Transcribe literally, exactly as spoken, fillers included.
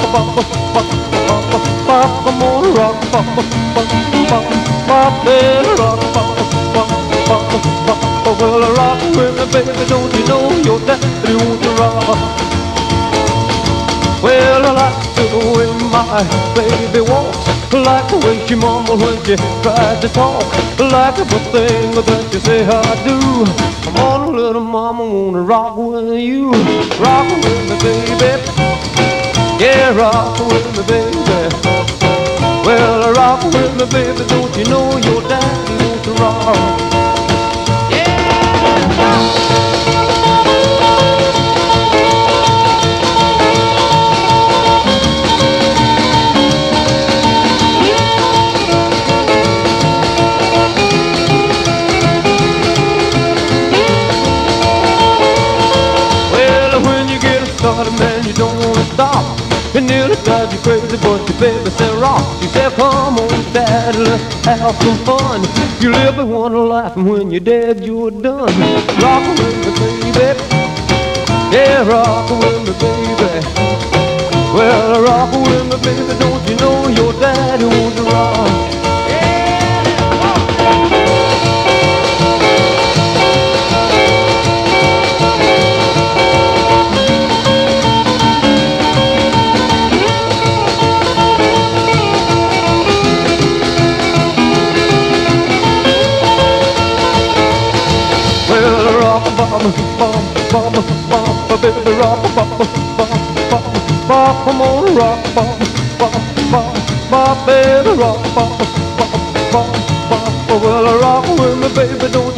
bop, bop, bop, bop, come on, rock, bop, bop, bop, bop, bop, baby, rock, bop, bop, bop, bop, bop. Well, rock with me, baby, don't you know your daddy wants to rock? Well, I like the way my baby walks, like the way she mumbles when she tries to talk, like everything that you say I do. Come on, little mama, wanna rock with you. Rock with me, baby. Yeah, rock with me, baby. Well, rock with me, baby. Don't you know your daddy wants to rock? Man, you don't wanna stop. It nearly drives you crazy, but your baby said rock. She said, come on, daddy, let's have some fun. You live and wanna laugh, and when you're dead, you're done. Rock with me, baby. Yeah, rock with me, baby. Well, rock with me, baby. Don't you know your daddy wants to rock? Bop, bop, bop, baby, rock, bop, bop, bop, bop, come on, rock, bop, bop, bop, bop, baby, rock, bop, bop, bop, bop. Well, rock with me, baby, don't